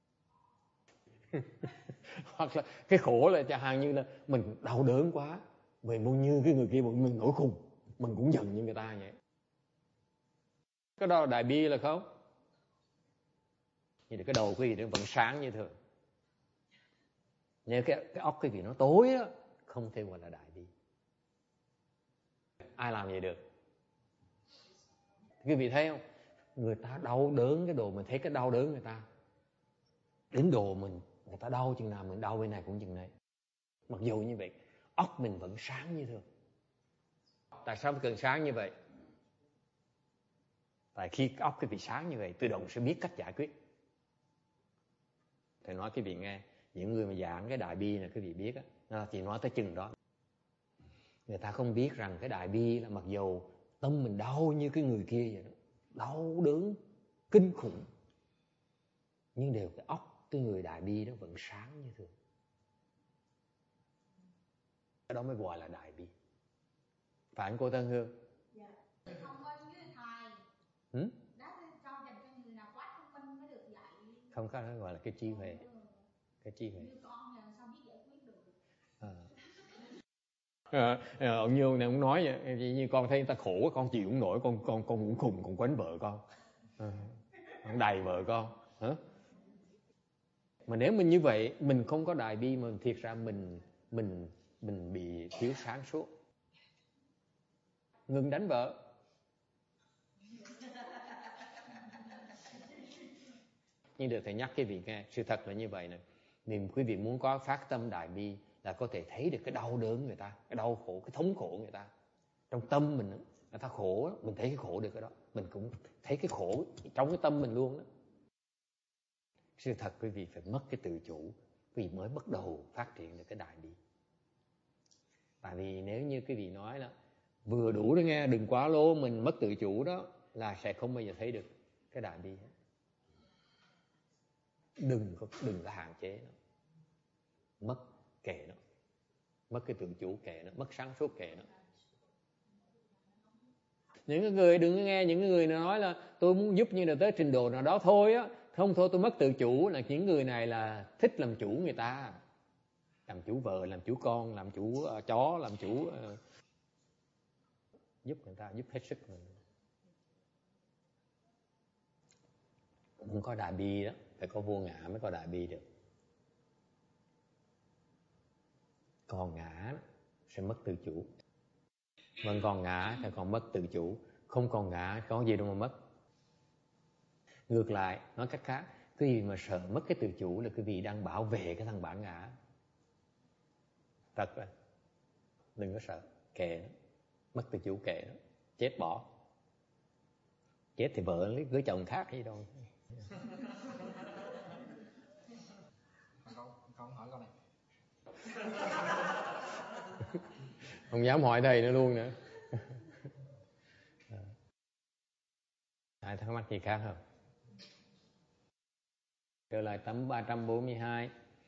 Speaker 1: Hoặc là cái khổ là chẳng hạn như là mình đau đớn quá, mình muốn như cái người kia mình nổi khùng, mình cũng giận như người ta vậy. Cái đó là đại bi là không? Nhìn cái đầu quý vị nó vẫn sáng như thường. Nhưng cái óc quý vị nó tối đó, không thể gọi là đại bi. Ai làm vậy được? Quý vị thấy không? Người ta đau đớn cái đồ mình thấy cái đau đớn người ta. Đến đồ mình, người ta đau chừng nào mình đau bên này cũng chừng này. Mặc dù như vậy, óc mình vẫn sáng như thường. Tại sao cần sáng như vậy? Tại khi óc quý vị sáng như vậy, tự động sẽ biết cách giải quyết. Thầy nói quý vị nghe, những người mà giảng cái đại bi này quý vị biết á, thì nói tới chừng đó. Người ta không biết rằng cái đại bi là mặc dù tâm mình đau như cái người kia vậy đó, đau đớn kinh khủng, nhưng đều cái óc cái người đại bi đó vẫn sáng như thường. Cái đó mới gọi là đại bi. Phải không cô Tân Hương?
Speaker 3: Dạ. Không có như thầy. Đó cho dành cho người nào quá thông minh mới được dạy. Không có, nó gọi là cái trí huệ. Cái trí huệ. Như con là sao biết giải quyết được.
Speaker 1: Ông Nhung này ông nói vậy, như con thấy người ta khổ con chịu không nổi, con cũng khùng, con quánh vợ con, con đầy vợ con. Hả? Mà nếu mình như vậy, mình không có đại bi, mà thiệt ra mình bị thiếu sáng suốt. Ngừng đánh vợ. Nhưng được thầy nhắc cái vị nghe, sự thật là như vậy nè. Nếu quý vị muốn có phát tâm đại bi là có thể thấy được cái đau đớn người ta, cái đau khổ, cái thống khổ người ta. Trong tâm mình, người ta khổ, mình thấy cái khổ được cái đó. Mình cũng thấy cái khổ trong cái tâm mình luôn đó. Sự thật quý vị phải mất cái tự chủ, quý vị mới bắt đầu phát triển được cái đại bi. Tại vì nếu như quý vị nói là vừa đủ đó nghe, đừng quá lố, mình mất tự chủ đó, là sẽ không bao giờ thấy được cái đại bi hết. Đừng có hạn chế nó. Mất kệ nó. Mất cái tự chủ kệ nó, mất sáng suốt kệ nó. Những người đừng có nghe những người nói là tôi muốn giúp nhưng là tới trình độ nào đó thôi á, không thôi tôi mất tự chủ, là những người này là thích làm chủ người ta. Làm chủ vợ, làm chủ con, làm chủ chó, làm chủ giúp người ta, giúp hết sức mình. Không có đại bi đó, phải có vô ngã mới có đại bi được. Còn ngã sẽ mất tự chủ. Vẫn còn ngã thì còn mất tự chủ. Không còn ngã có gì đâu mà mất. Ngược lại, nói cách khác, cái gì mà sợ mất cái tự chủ là cái vị đang bảo vệ cái thằng bản ngã. Thật rồi. Đừng có sợ, kệ nó. Mất tự chủ kệ nó. Chết bỏ. Chết thì vợ lấy cưới chồng khác hay đâu.
Speaker 4: Không hỏi câu này.
Speaker 1: Không dám hỏi thầy nữa luôn nữa. Ai thắc mắc gì khác không? Trở lại tấm 342.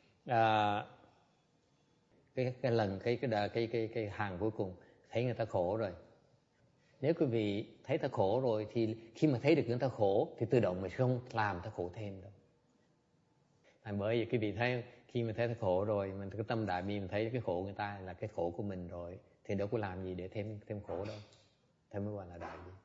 Speaker 1: Cái lần cái hàng cuối cùng, thấy người ta khổ rồi. Nếu quý vị thấy ta khổ rồi thì khi mà thấy được người ta khổ thì tự động mình không làm ta khổ thêm đâu. Bởi vì quý vị thấy khi mà thấy ta khổ rồi, mình cái tâm đại bi mình thấy cái khổ người ta là cái khổ của mình rồi thì đâu có làm gì để thêm khổ đâu. Thế mới gọi là đại bi.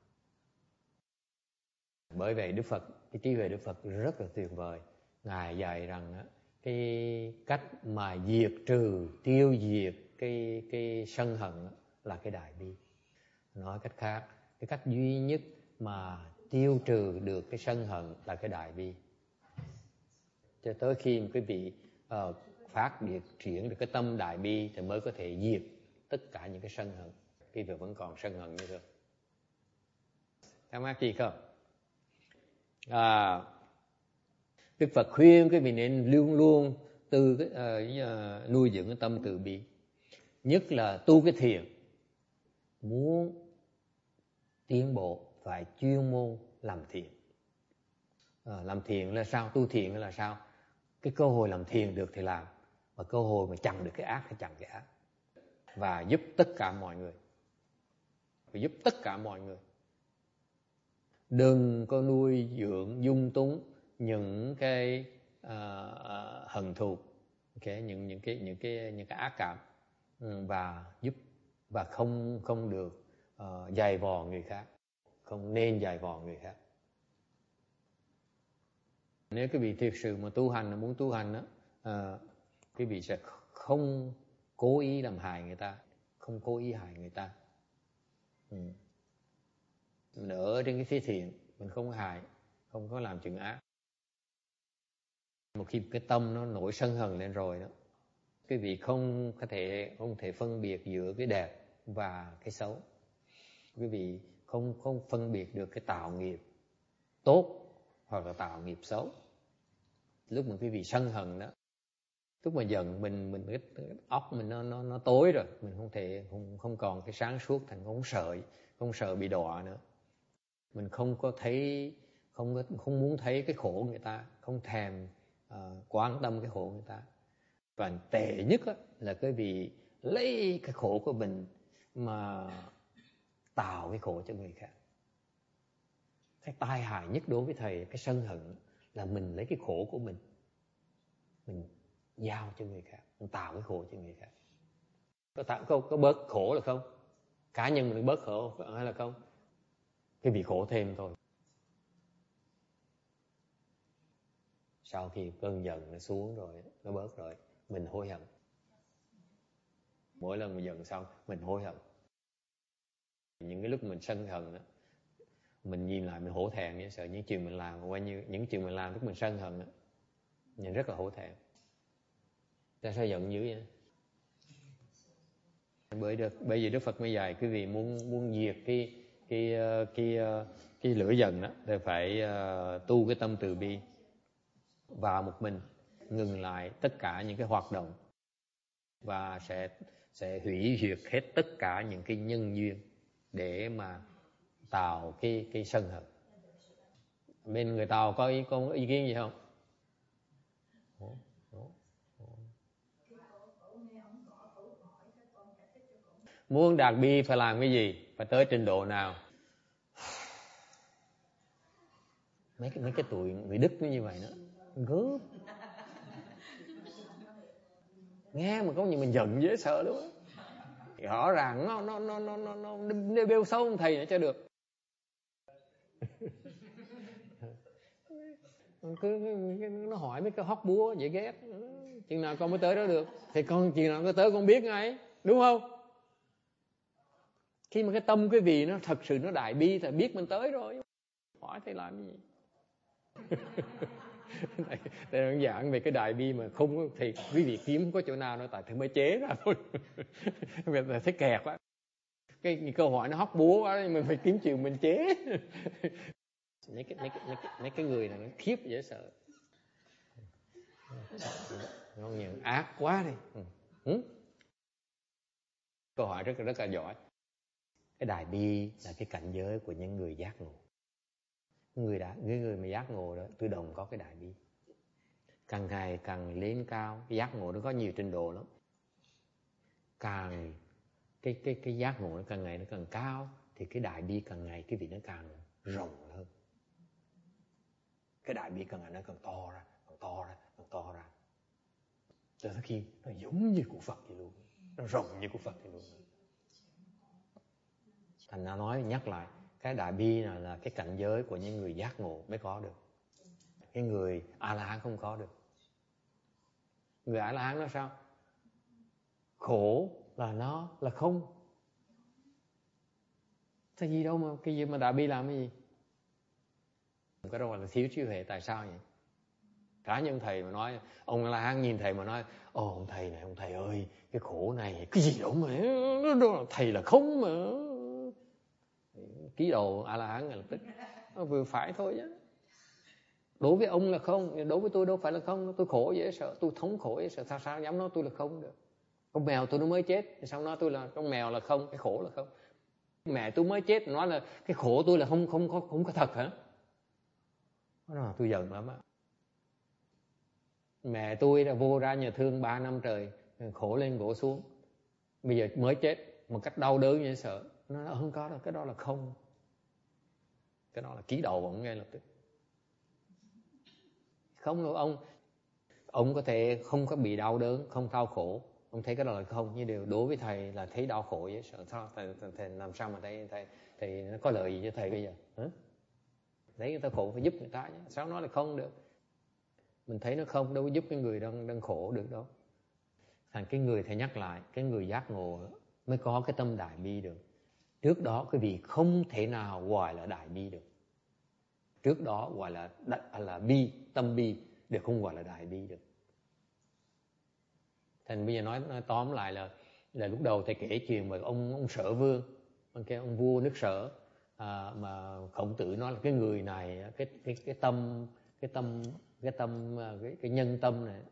Speaker 1: Bởi vậy Đức Phật, cái trí huệ Đức Phật rất là tuyệt vời. Ngài dạy rằng cái cách mà diệt trừ, tiêu diệt cái sân hận là cái đại bi. Nói cách khác, cái cách duy nhất mà tiêu trừ được cái sân hận là cái đại bi. Cho tới khi quý vị phát biệt triển được cái tâm đại bi thì mới có thể diệt tất cả những cái sân hận. Quý vị vẫn còn sân hận như thế. Thắc mắc gì không? Đức Phật khuyên quý vị nên luôn luôn nuôi dưỡng cái tâm từ bi. Nhất là tu cái thiền. Muốn tiến bộ phải chuyên môn làm thiền. Làm thiền là sao? Tu thiền là sao? Cái cơ hội làm thiền được thì làm, và cơ hội mà chặn được cái ác thì chặn cái ác, và giúp tất cả mọi người. Phải giúp tất cả mọi người. Đừng có nuôi dưỡng dung túng những cái hận thù, những cái ác cảm, và giúp, và không được dày vò người khác, không nên dày vò người khác. Nếu quý vị thực sự mà tu hành, muốn tu hành quý vị sẽ không cố ý làm hại người ta, không cố ý hại người ta. Mình ở trên cái phía thiện, mình không hại, không có làm chuyện ác. Một khi cái tâm nó nổi sân hận lên rồi đó, quý vị không thể phân biệt giữa cái đẹp và cái xấu. Quý vị không phân biệt được cái tạo nghiệp tốt hoặc là tạo nghiệp xấu. Lúc mà quý vị sân hận đó, lúc mà giận mình cái óc mình nó tối rồi, mình không còn cái sáng suốt, thành không sợ bị đọa nữa. Mình không muốn thấy cái khổ người ta, không thèm quan tâm cái khổ người ta. Và tệ nhất là cái vị lấy cái khổ của mình mà tạo cái khổ cho người khác. Cái tai hại nhất đối với thầy, cái sân hận là mình lấy cái khổ của mình giao cho người khác, mình tạo cái khổ cho người khác. Có bớt khổ là không? Cá nhân mình bớt khổ hay là không? Cái bị khổ thêm thôi. Sau khi cơn giận nó xuống rồi, nó bớt rồi, mình hối hận. Mỗi lần mình giận xong, mình hối hận. Những cái lúc mình sân hận đó, mình nhìn lại mình hổ thẹn, sợ những chuyện mình làm, qua như những chuyện mình làm lúc mình sân hận đó, nhìn rất là hổ thẹn. Tại sao giận dữ vậy? Bởi vì Đức Phật mới dạy quý vị muốn diệt cái lửa giận đó, thì phải tu cái tâm từ bi vào một mình, ngừng lại tất cả những cái hoạt động và sẽ hủy diệt hết tất cả những cái nhân duyên để mà tạo cái sân hận. Bên người Tàu có ý kiến gì không? Muốn đạt bi phải làm cái gì? Phải tới trình độ nào? Mấy cái tụi người Đức nó như vậy đó, gớm. Nghe mà có như mình giận dễ sợ luôn. Rõ ràng nó bêu xấu ông thầy nữa cho được. Nó hỏi mấy cái hóc búa dễ ghét. Chừng nào con mới tới đó được? Thì con chừng nào con tới con biết ngay, đúng không? Khi mà cái tâm cái vị nó thật sự nó đại bi thì biết mình tới rồi. Hỏi thầy làm cái gì? Thầy đang giảng về cái đại bi mà không có, thì quý vị kiếm không có chỗ nào nữa, tại thầy mới chế ra thôi. Thầy thấy kẹt quá. Cái câu hỏi nó hóc búa quá, mình phải kiếm chuyện mình chế. Mấy cái người này nó khiếp dễ sợ. Nó nhận ác quá đi. Câu hỏi rất là giỏi. Cái đại bi là cái cảnh giới của những người giác ngộ. Người mà giác ngộ đó tự động có cái đại bi. Càng ngày càng lên cao, cái giác ngộ nó có nhiều trình độ lắm. Càng cái giác ngộ nó càng ngày nó càng cao thì cái đại bi càng ngày cái vị nó càng rộng hơn. Cái đại bi càng ngày nó càng to ra, càng to ra, càng to ra. Cho tới khi nó giống như của Phật vậy luôn, nó rộng như của Phật vậy luôn. Thành ra nói nhắc lại, cái đại bi là cái cảnh giới của những người giác ngộ mới có được. Cái người A-la-hán không có được. Người A-la-hán nó sao? Khổ là nó là không. Cái gì đâu mà cái gì mà đại bi làm cái gì? Cái đó là thiếu trí huệ. Tại sao vậy? Cá nhân thầy mà nói, ông A-la-hán nhìn thầy mà nói, ông thầy này, ông thầy ơi, cái khổ này cái gì đâu mà nó thầy là không mà. Ký đầu A-la-hán ngay lập tức nó vừa phải thôi chứ. Đối với ông là không, đối với tôi đâu phải là không. Tôi khổ dễ sợ, tôi thống khổ dễ sợ. Sao dám nói tôi là không được? Con mèo tôi nó mới chết, sao nói tôi là con mèo là không, cái khổ là không? Mẹ tôi mới chết nói là cái khổ tôi là không có thật hả? Đó, tôi giận lắm á. Mẹ tôi đã vô ra nhà thương 3 năm trời, khổ lên gỗ xuống, bây giờ mới chết một cách đau đớn như sợ. Nó nói không có đâu, cái đó là không. Cái đó là ký đầu ông ngay lập tức. Không đâu ông có thể không có bị đau đớn, không đau khổ, ông thấy cái đó là không. Nhưng điều đối với thầy là thấy đau khổ vậy sợ. Sao thầy làm sao mà thầy nó có lợi gì cho thầy bây giờ? Hả? Thấy người ta khổ phải giúp người ta chứ. Sao nói là không được? Mình thấy nó không đâu có giúp cái người đang khổ được đâu. Thành cái người thầy nhắc lại, cái người giác ngộ mới có cái tâm đại bi được. Trước đó cái vị không thể nào gọi là đại bi được. Trước đó gọi là bi, tâm bi, để không gọi là đại bi được. Thành bây giờ nói tóm lại là lúc đầu thầy kể chuyện về ông Sở Vương, ông vua nước Sở, mà Khổng Tử nói là cái người này cái nhân tâm này,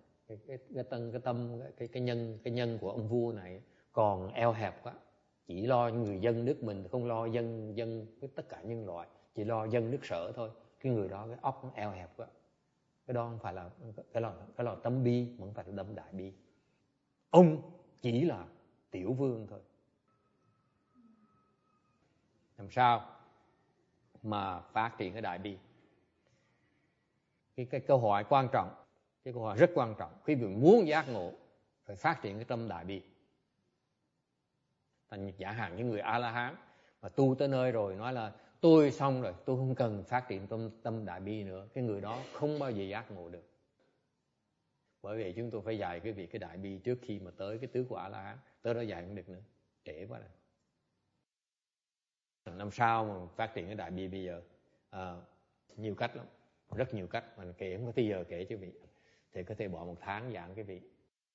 Speaker 1: cái nhân của ông vua này còn eo hẹp quá, chỉ lo người dân nước mình, không lo dân tất cả nhân loại, chỉ lo dân nước Sở thôi. Cái người đó cái óc nó eo hẹp quá. Cái đó không phải là cái là tâm bi, mà không phải là tâm đại bi. Ông chỉ là tiểu vương thôi. Làm sao mà phát triển cái đại bi? Cái câu hỏi quan trọng, cái câu hỏi rất quan trọng. Khi mình muốn giác ngộ phải phát triển cái tâm đại bi. Thành giả hạn những người A-la-hán mà tu tới nơi rồi nói là tôi xong rồi, tôi không cần phát triển tâm đại bi nữa, cái người đó không bao giờ giác ngộ được. Bởi vì chúng tôi phải dạy cái đại bi trước khi mà tới cái tứ của A-la-hán. Tới đó dạy không được nữa, trễ quá rồi. Làm sao mà phát triển cái đại bi bây giờ? Nhiều cách lắm, rất nhiều cách mà kể không có thời giờ kể cho vị. Thì có thể bỏ 1 tháng giảng cái vị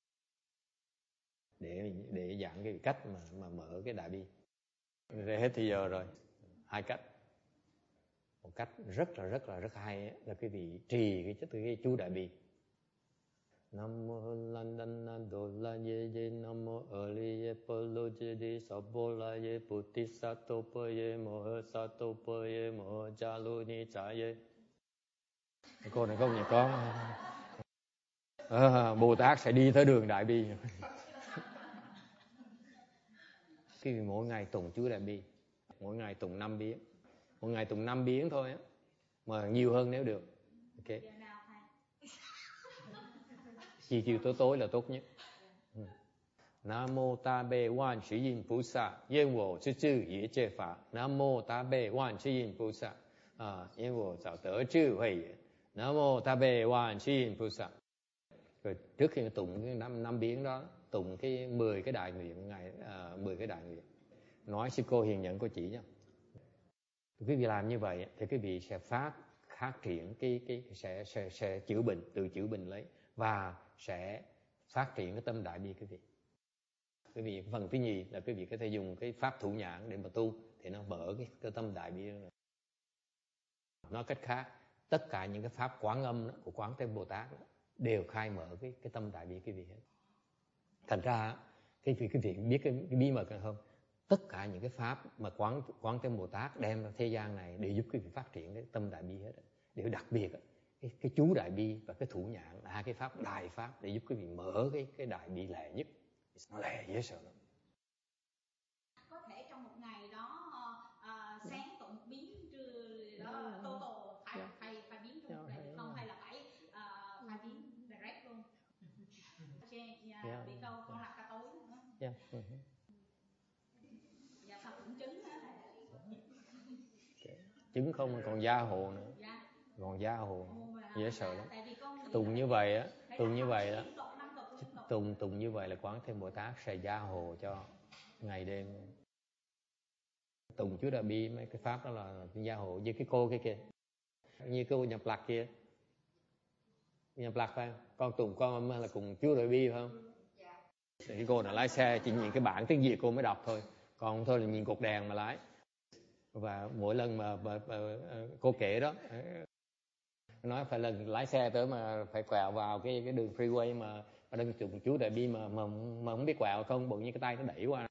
Speaker 1: để giảng cái cách mà mở cái đại bi. Để hết thời giờ rồi. 2 cách. Một cách rất hay ấy, là cái vị trì cái chú đại bi. Nam mô Landan Do La Ye Ye Nam mô Ali Ye Polo Je Di Sabola Ye Puti Sato Po Ye Mo Sato Po Ye Mo Jalu Ni Cha Ye. Cô này không nhà con. Bồ Tát sẽ đi tới đường đại bi. Cái mỗi ngày tụng chú đại bi, mỗi ngày tụng 5 biến, mỗi ngày tụng 5 biến thôi á, mà nhiều hơn nếu được. Ok. Chiều tối là tốt nhất. Nam mô Ta Bê Quan Sư Yin Bồ Sát Yên Wo Chư Chư Yế Chế Pháp. Nam mô Ta Bê Quan Sư Yin Bồ Sát Yên Wo Giáo Tớ Chư Huệ. Nam mô Ta Bê Quan Sư Yin Bồ Sát. Rồi trước khi tụng cái năm biến đó, tụng cái 10 cái đại nguyện ngày 10 cái đại nguyện. Nói sư cô hiền nhận cô chỉ nhá. Quý vị làm như vậy thì quý vị sẽ phát triển sẽ chữa bệnh, từ chữa bệnh lấy, và sẽ phát triển cái tâm đại bi quý vị. Quý vị phần thứ nhì là quý vị có thể dùng cái pháp thủ nhãn để mà tu, thì nó mở cái tâm đại bi này. Nói cách khác, tất cả những cái pháp quán âm đó, của Quán Thế Bồ Tát đó, đều khai mở cái tâm đại bi quý vị hết. Thành ra quý vị biết cái bí mật hay không? Tất cả những cái pháp mà Quán Thế Bồ Tát đem ra thế gian này để giúp quý vị phát triển cái tâm đại bi hết. Điều đặc biệt cái chú đại bi và cái thủ nhãn là hai cái pháp đại pháp để giúp quý vị mở cái đại bi lệ nhất. Nó lệ dễ sợ lắm.
Speaker 5: Có thể trong một ngày đó sáng tụng biến trưa đó total phải biến trong một ngày không, hay là phải biến direct luôn? Bị câu con lạc cả tối nữa. Dạ sao cũng chứng nữa.
Speaker 1: Chứng không còn gia hộ nữa. Còn gia hộ dễ sợ lắm. Tụng như vậy á, tụng như vậy là Quán Thế Bồ Tát sẽ gia hộ cho ngày đêm. Tụng chú Đại Bi, mấy cái pháp đó là gia hộ. Như cái cô kia, như cô Nhập Lạc kia, Nhập Lạc phải không? Con tụng con là cùng chú Đại Bi phải không? Thì cái cô là lái xe chỉ nhìn cái bảng tiếng Việt cô mới đọc thôi, còn thôi là nhìn cột đèn mà lái. Và mỗi lần mà cô kể đó, nói phải lần lái xe tới mà phải quẹo vào cái đường freeway mà đang tụng chú Đại Bi mà không biết quẹo không, bỗng như cái tay nó đẩy qua.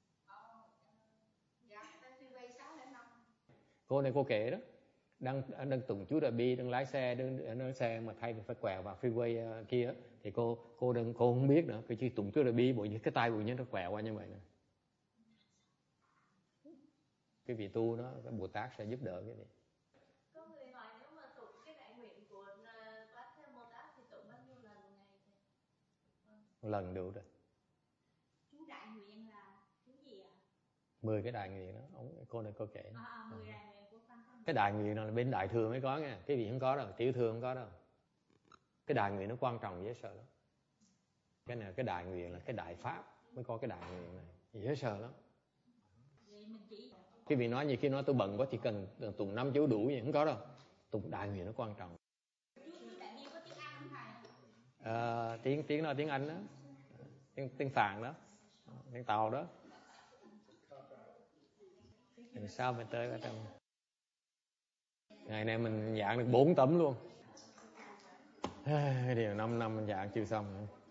Speaker 1: Cô này cô kể đó, đang tụng chú Đại Bi, đang lái xe mà thay vì phải quẹo vào freeway kia, thì cô không biết nữa, cái chỉ tụng chú Đại Bi, bỗng như cái tay bỗng nhiên nó quẹo qua như vậy nè. Cái vị tu đó, cái Bồ Tát sẽ giúp đỡ cái này.
Speaker 3: Có người hỏi nếu mà tụng cái đại nguyện của Quán Thế Bồ Tát thì tụng bao nhiêu lần một ngày thầy?
Speaker 1: Một lần đủ rồi.
Speaker 5: Chú đại nguyện là chú gì ạ?
Speaker 1: 10 cái đại nguyện đó, cô này cô kể.
Speaker 5: 10 đại nguyện của Quán Thế.
Speaker 1: Cái đại nguyện là bên đại thừa mới có nha, cái vị không có đâu, tiểu thừa không có đâu. Cái đại nguyện nó quan trọng dễ sợ lắm. Cái này cái đại nguyện là cái đại pháp mới có cái đại nguyện này, dễ sợ lắm. Cái vị nói như khi nói tôi bận quá thì cần tụng 5 chú đủ gì, không có đâu. Tụng đại nguyện nó quan trọng.
Speaker 5: Chú đại bi có tiếng Anh không thầy?
Speaker 1: Tiếng nói tiếng Anh đó, tiếng Phạn đó, tiếng Tàu đó. Làm sao mình tới ở trong ngày nay mình giảng được 4 tấm luôn. Điều 5 năm mình giảng chưa xong nữa.